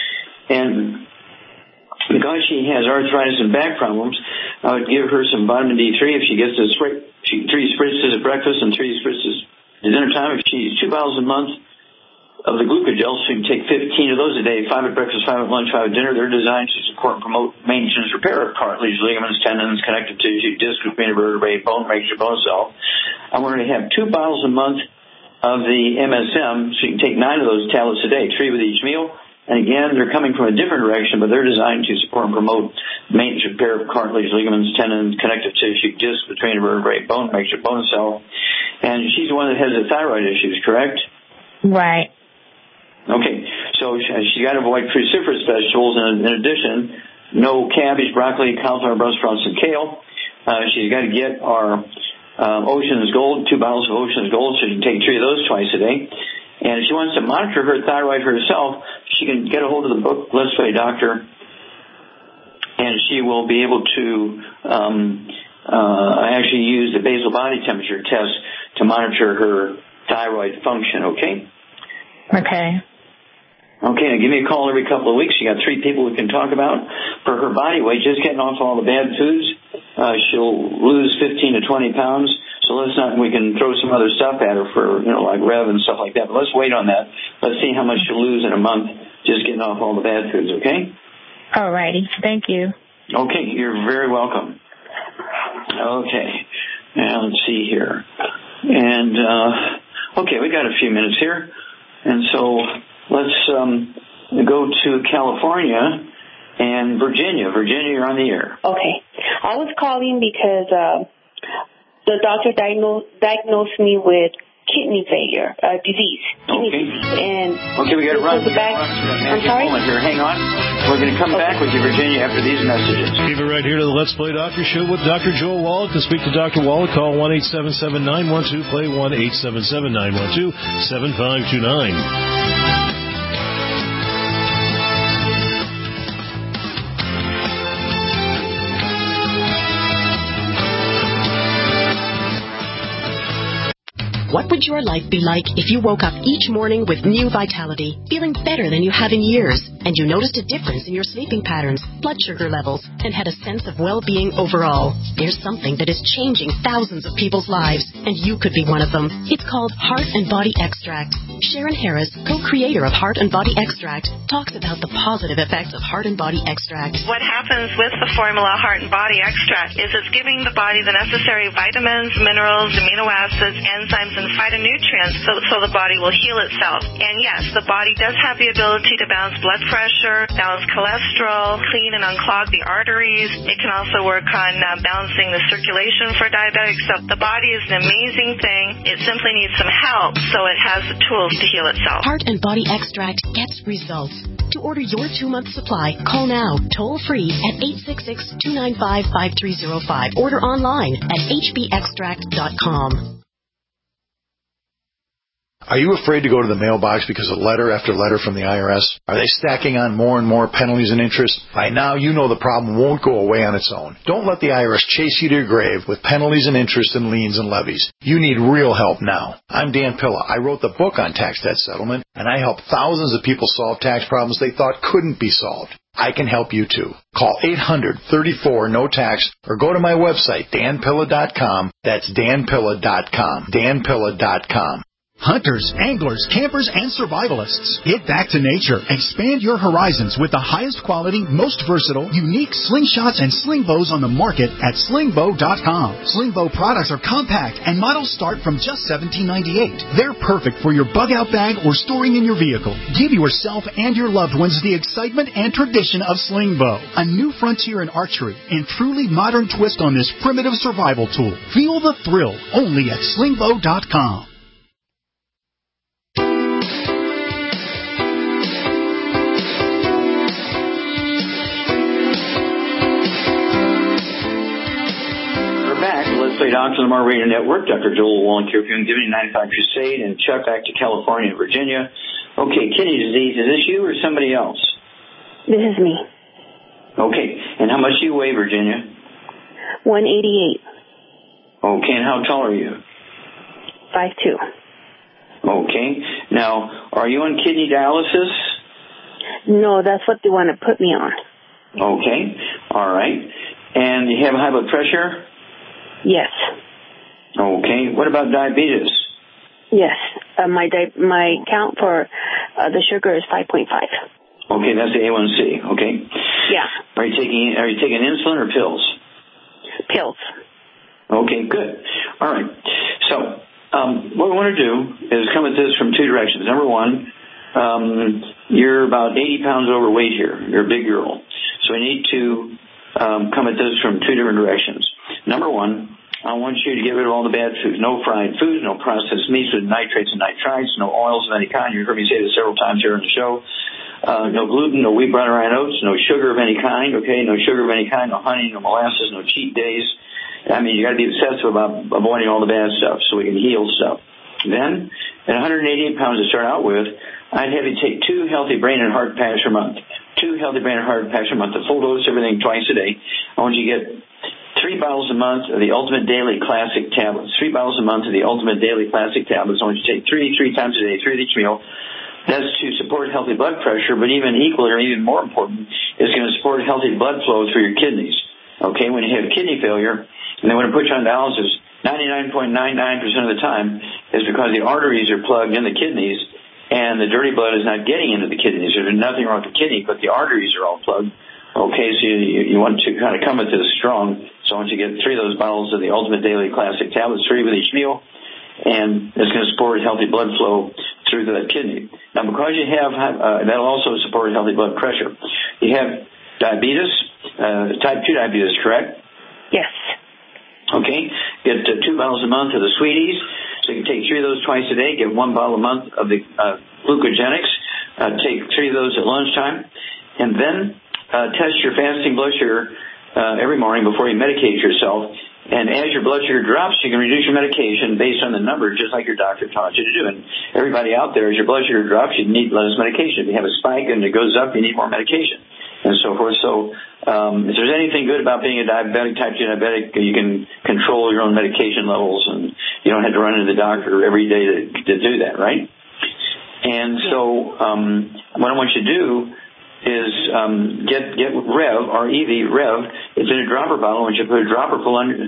And because she has arthritis and back problems, I would give her some vitamin D3 if she gets 3 spritzes at breakfast and 3 spritzes at dinner time. If she eats 2 bottles a month of the glucogel, so you can take 15 of those a day, 5 at breakfast, 5 at lunch, 5 at dinner. They're designed to support and promote maintenance, repair of cartilage, ligaments, tendons, connective tissue, disc, vertebrae, bone matrix, bone cell. I want her to have 2 bottles a month of the MSM, so you can take 9 of those tablets a day, 3 with each meal. And again, they're coming from a different direction, but they're designed to support and promote maintenance, repair of cartilage, ligaments, tendons, connective tissue, disc, vertebrae, bone matrix, bone cell. And she's the one that has the thyroid issues, correct? Right. Okay, so she got to avoid cruciferous vegetables, and in addition, no cabbage, broccoli, cauliflower, Brussels sprouts, and kale. She's got to get our Ocean's Gold, 2 bottles of Ocean's Gold, so she can take 3 of those twice a day. And if she wants to monitor her thyroid herself, she can get a hold of the book, Let's Play Doctor, and she will be able to actually use the basal body temperature test to monitor her thyroid function, okay? Okay. Okay, now give me a call every couple of weeks. You got 3 people we can talk about. For her body weight, just getting off all the bad foods, she'll lose 15 to 20 pounds. So we can throw some other stuff at her for, like Rev and stuff like that. But let's wait on that. Let's see how much she'll lose in a month just getting off all the bad foods, okay? All righty. Thank you. Okay, you're very welcome. Okay, now let's see here. And, okay, we got a few minutes here. And so let's go to California and Virginia. Virginia, you're on the air. Okay. I was calling because the doctor diagnosed me with kidney failure, disease. Kidney disease. And we got to run. I'm sorry? Here, hang on. We're going to come back with you, Virginia, after these messages. Keep it right here to the Let's Play Doctor Show with Dr. Joel Wallach. To speak to Dr. Wallach, call 1-877-912, play 1-877-912-7529. What would your life be like if you woke up each morning with new vitality, feeling better than you have in years, and you noticed a difference in your sleeping patterns, blood sugar levels, and had a sense of well-being overall? There's something that is changing thousands of people's lives, and you could be one of them. It's called Heart and Body Extract. Sharon Harris, co-creator of Heart and Body Extract, talks about the positive effects of Heart and Body Extract. What happens with the formula Heart and Body Extract is it's giving the body the necessary vitamins, minerals, amino acids, enzymes, and phytonutrients so the body will heal itself. And yes, the body does have the ability to balance blood pressure, balance cholesterol, clean and unclog the arteries. It can also work on balancing the circulation for diabetics. So the body is an amazing thing. It simply needs some help so it has the tools to heal itself. Heart and Body Extract gets results. To order your 2-month supply, call now, toll free at 866-295-5305. Order online at hbextract.com. Are you afraid to go to the mailbox because of letter after letter from the IRS? Are they stacking on more and more penalties and interest? By now, you know the problem won't go away on its own. Don't let the IRS chase you to your grave with penalties and interest and liens and levies. You need real help now. I'm Dan Pilla. I wrote the book on tax debt settlement, and I help thousands of people solve tax problems they thought couldn't be solved. I can help you too. Call 800-34-NO-TAX or go to my website, danpilla.com. That's danpilla.com. danpilla.com. Hunters, anglers, campers, and survivalists. Get back to nature. Expand your horizons with the highest quality, most versatile, unique slingshots and sling bows on the market at slingbow.com. Slingbow products are compact and models start from just $17.98. They're perfect for your bug out bag or storing in your vehicle. Give yourself and your loved ones the excitement and tradition of Slingbow, a new frontier in archery and truly modern twist on this primitive survival tool. Feel the thrill only at slingbow.com. Let's Play Doctor on the Radio Network. Dr. Joel Wallach here from Giving 95 Crusade, and Chuck back to California and Virginia. Okay, kidney disease. Is this you or somebody else? This is me. Okay, and how much do you weigh, Virginia? 188. Okay, and how tall are you? 5'2". Okay, now, are you on kidney dialysis? No, that's what they want to put me on. Okay, all right. And you have high blood pressure? Yes. Okay. What about diabetes? Yes. My count for the sugar is 5.5. Okay, that's the A1C. Okay. Yeah. Are you taking insulin or pills? Pills. Okay, good. All right. So what we want to do is come at this from two directions. Number one, you're about 80 pounds overweight here. You're a big girl. So we need to come at this from two different directions. Number one, I want you to get rid of all the bad foods. No fried foods, no processed meats with nitrates and nitrites, no oils of any kind. You heard me say this several times here on the show. No gluten, no wheat, butter, and oats, no sugar of any kind, okay? No sugar of any kind, no honey, no molasses, no cheat days. I mean, you got to be obsessive about avoiding all the bad stuff so we can heal stuff. Then, at 188 pounds to start out with, I'd have you take 2 healthy brain and heart packs a month. 2 healthy brain and heart packs a month, a full dose, everything twice a day. I want you to get 3 bottles a month of the Ultimate Daily Classic tablets. 3 bottles a month of the Ultimate Daily Classic tablets. I want you to take 3 times a day, 3 with each meal. That's to support healthy blood pressure, but even equally or even more important, it's going to support healthy blood flow through your kidneys. Okay, when you have kidney failure, and they want to put you on dialysis, 99.99% of the time is because the arteries are plugged in the kidneys, and the dirty blood is not getting into the kidneys. There's nothing wrong with the kidney, but the arteries are all plugged. Okay, so you want to kind of come at this strong. So I want you to get 3 of those bottles of the Ultimate Daily Classic tablets, 3 with each meal, and it's going to support healthy blood flow through that kidney. Now, because you have, that'll also support healthy blood pressure. You have diabetes, type 2 diabetes, correct? Yes. Okay, get 2 bottles a month of the Sweeties. So you can take 3 of those twice a day, get 1 bottle a month of the glucogenics, take 3 of those at lunchtime, and then test your fasting blood sugar every morning before you medicate yourself. And as your blood sugar drops, you can reduce your medication based on the number, just like your doctor taught you to do. And everybody out there, as your blood sugar drops, you need less medication. If you have a spike and it goes up, you need more medication, and so forth. So if there's anything good about being a diabetic, type 2 diabetic, you can control your own medication levels, and you don't have to run into the doctor every day to do that, right? And so what I want you to do is get Rev, R-E-V, Rev. It's in a dropper bottle. I want you to put a dropper full under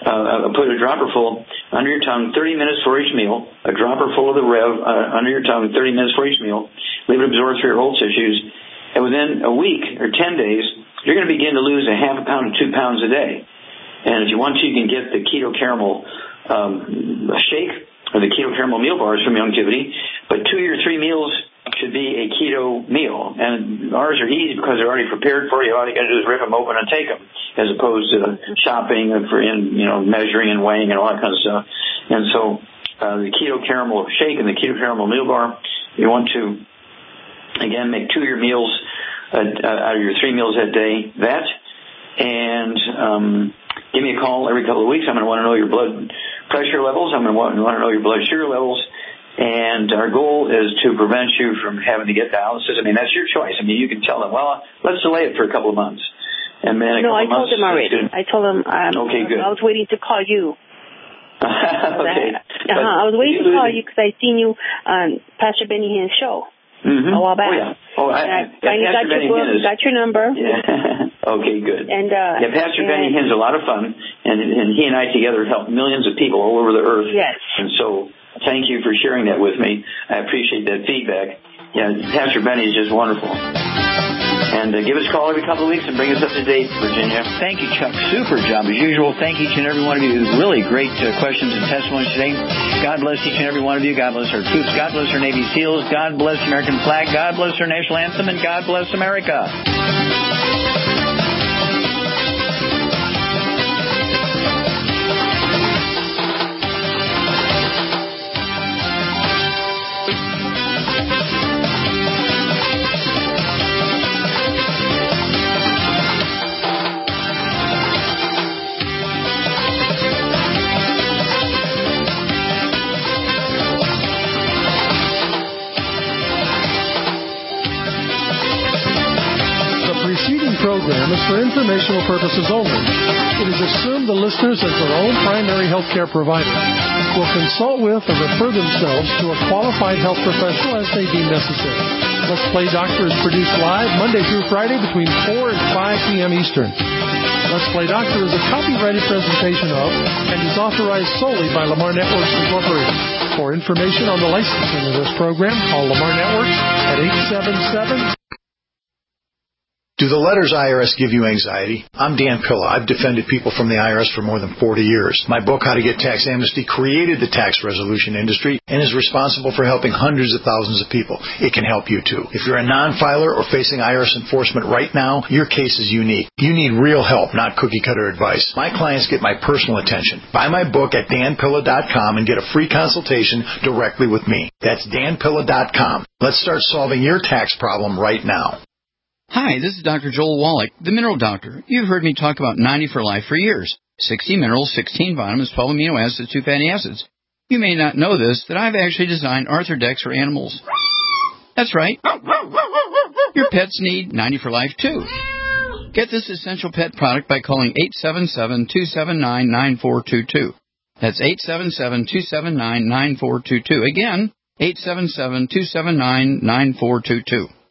your tongue 30 minutes for each meal, a dropper full of the Rev under your tongue 30 minutes for each meal. Leave it absorb through your whole tissues. And within a week or 10 days, you're going to begin to lose a half a pound to 2 pounds a day. And if you want to, you can get the Keto Caramel shake or the Keto Caramel meal bars from Youngevity. But 2 or 3 meals should be a keto meal. And ours are easy because they're already prepared for you. All you got to do is rip them open and take them, as opposed to shopping and measuring and weighing and all that kind of stuff. And so the Keto Caramel shake and the Keto Caramel meal bar, you want to, again, make 2 of your meals out of your 3 meals that day. That, and give me a call every couple of weeks. I'm going to want to know your blood pressure levels. I'm going to want to know your blood sugar levels. And our goal is to prevent you from having to get dialysis. I mean, that's your choice. I mean, you can tell them, well, let's delay it for a couple of months. And then I told them already. I told them okay, good. I was waiting to call you. Okay. I was waiting to call you because I seen you on Pastor Benny Hinn's show a while back. Oh, yeah. I finally got your book, got your number. Yeah. Okay, good. And Pastor Benny Hinn's a lot of fun, and he and I together help millions of people all over the earth. Yes. And so thank you for sharing that with me. I appreciate that feedback. Yeah, Pastor Benny is just wonderful. And give us a call every couple of weeks and bring us up to date, Virginia. Thank you, Chuck. Super job as usual. Thank each and every one of you. Really great questions and testimonies today. God bless each and every one of you. God bless our troops. God bless our Navy SEALs. God bless the American flag. God bless our national anthem. And God bless America. Program is for informational purposes only. It is assumed the listeners, as their own primary health care provider, will consult with or refer themselves to a qualified health professional as they deem necessary. Let's Play Doctor is produced live Monday through Friday between 4 and 5 p.m. Eastern. Let's Play Doctor is a copyrighted presentation of and is authorized solely by Lamar Networks Incorporated. For information on the licensing of this program, call Lamar Networks at 877- Do the letters IRS give you anxiety? I'm Dan Pilla. I've defended people from the IRS for more than 40 years. My book, How to Get Tax Amnesty, created the tax resolution industry and is responsible for helping hundreds of thousands of people. It can help you too. If you're a non-filer or facing IRS enforcement right now, your case is unique. You need real help, not cookie-cutter advice. My clients get my personal attention. Buy my book at danpilla.com and get a free consultation directly with me. That's danpilla.com. Let's start solving your tax problem right now. Hi, this is Dr. Joel Wallach, the Mineral Doctor. You've heard me talk about 90 for Life for years. 60 minerals, 16 vitamins, 12 amino acids, 2 fatty acids. You may not know this, that I've actually designed Arthrodex for animals. That's right. Your pets need 90 for Life, too. Get this essential pet product by calling 877-279-9422. That's 877-279-9422. Again, 877-279-9422.